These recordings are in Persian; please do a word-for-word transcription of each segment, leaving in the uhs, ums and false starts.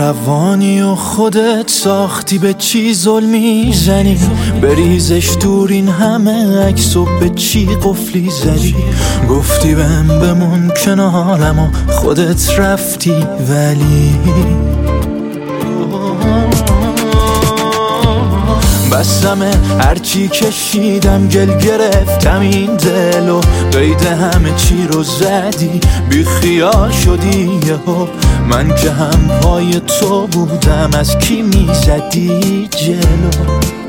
روانی و خودت ساختی، به چی ظلمی زنی؟ بریزش دور این همه عکس و به چی قفلی زدی؟ گفتی بهم بمون کنارم و خودت رفتی، ولی بسمه هرچی کشیدم گل گرفتم این دل و قید همه چی رو زدی، بی خیال شدی یهو. من که هم پای تو بودم، از کی میزدی جلو؟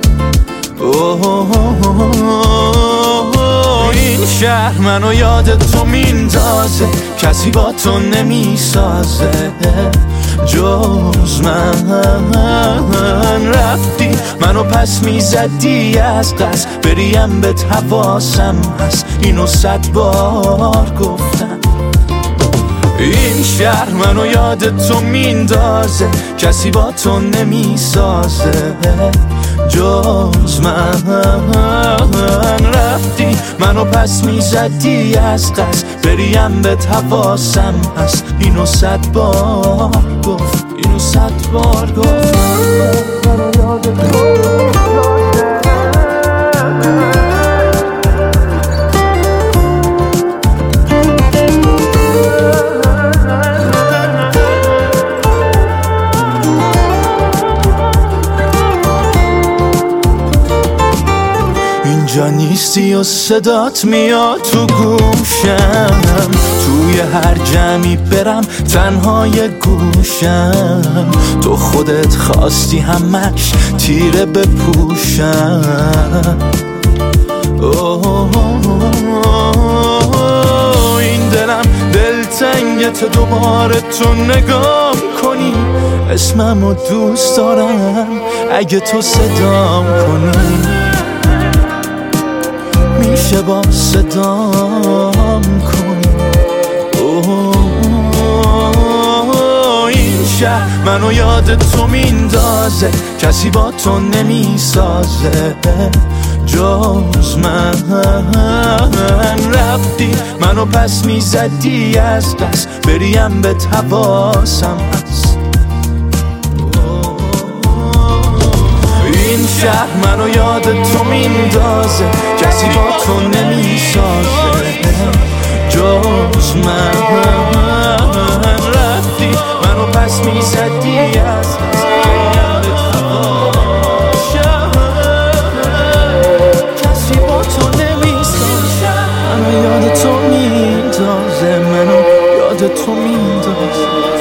این شهر منو یاد تو میندازه، کسی با تو نمیسازه جز من. رفتی منو پس میزدی از قصد، بریم به حواسم هست، اینو صد بار گفتم. این شهر منو یاد تو میندازه، کسی با تو نمیسازه جز من. رفتی منو پس میزدی از قصد، بریم به حواسم هست، اینو صد بار گفت، اینو صد بار گفت. اینجا نیستی و صدات میاد تو گوشم، توی هر جمعی برم تنهای گوشم. تو خودت خواستی همش تیره بپوشم. این دلم دلتنگ تو دوباره تو نگام کنی، اسممو دوست دارم اگه تو صدام کنی. میشه با صدام کنی. این شهر منو یاد تو میندازه، کسی با تو نمیسازه جز من. رفتی منو پس میزدی از دست، بریم به حواسم هست. این شهر منو یاد تو میندازه، کسی با تو نمیسازه جز من. رفتی منو پس میزدی از دست، کسی با تو نمیسازه. منو یاد تو میندازه، منو یاد تو میندازه.